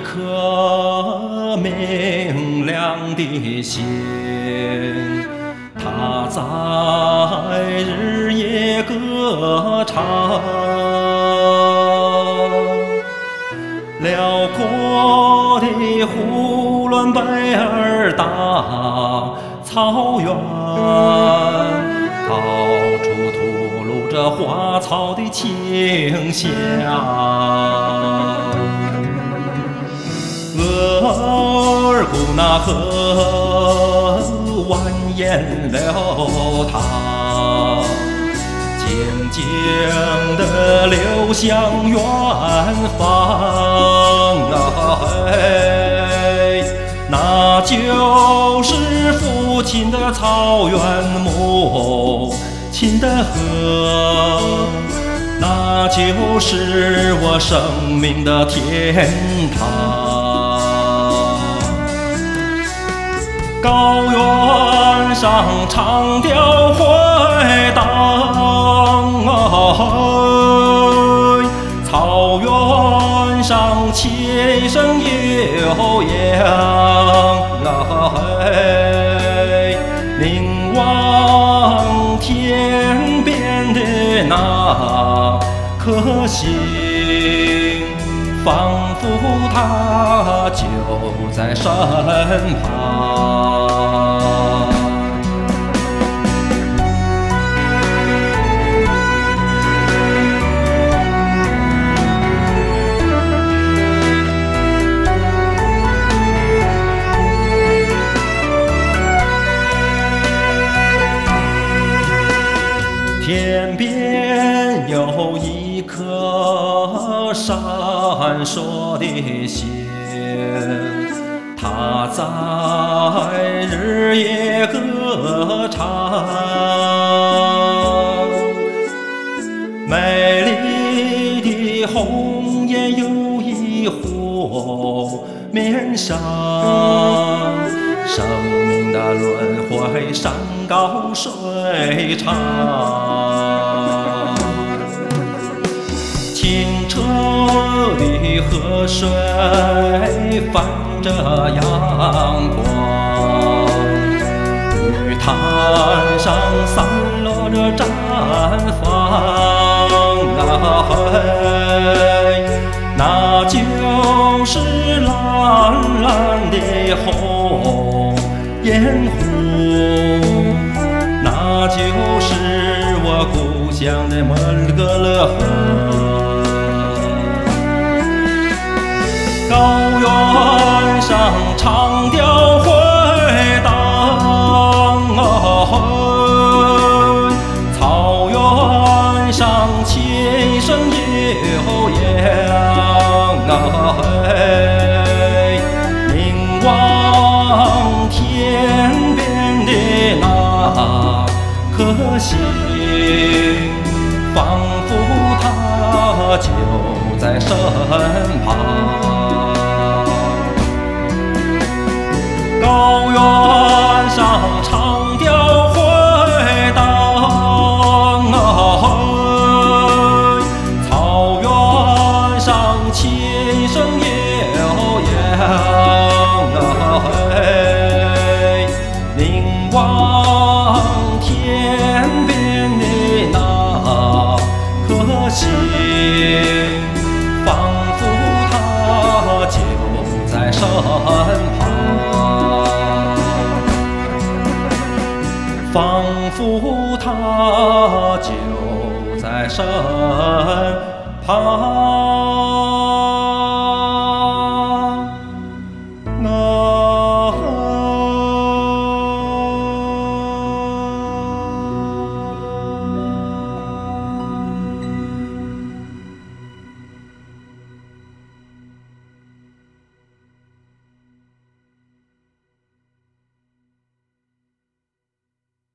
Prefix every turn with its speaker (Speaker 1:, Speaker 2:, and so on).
Speaker 1: 颗明亮的心，它在日夜歌唱。辽阔的呼伦贝尔大草原，到处吐露着花草的清香。额尔古纳河蜿蜒流淌，静静地流向远方。那就是父亲的草原，母亲的河，那就是我生命的天堂。高原上长调回荡，草原上琴声悠扬，凝望天边的那颗星，仿佛它就在身旁。天边有一颗闪烁的星，它在日夜歌唱。美丽的红颜有一火面上，生命的轮回山高水长。清澈的河水泛着阳光，玉滩上散落着绽放。那就是蓝蓝的红颜湖，那就是我故乡的莫尔格勒河。高原上长调回荡，草原上琴声悠扬，凝望天边的那颗星，仿佛它就在身旁。高原上长调回荡，草原上琴声悠扬，凝望天边的那颗星，仿佛它就在身旁。仿佛它就在身旁。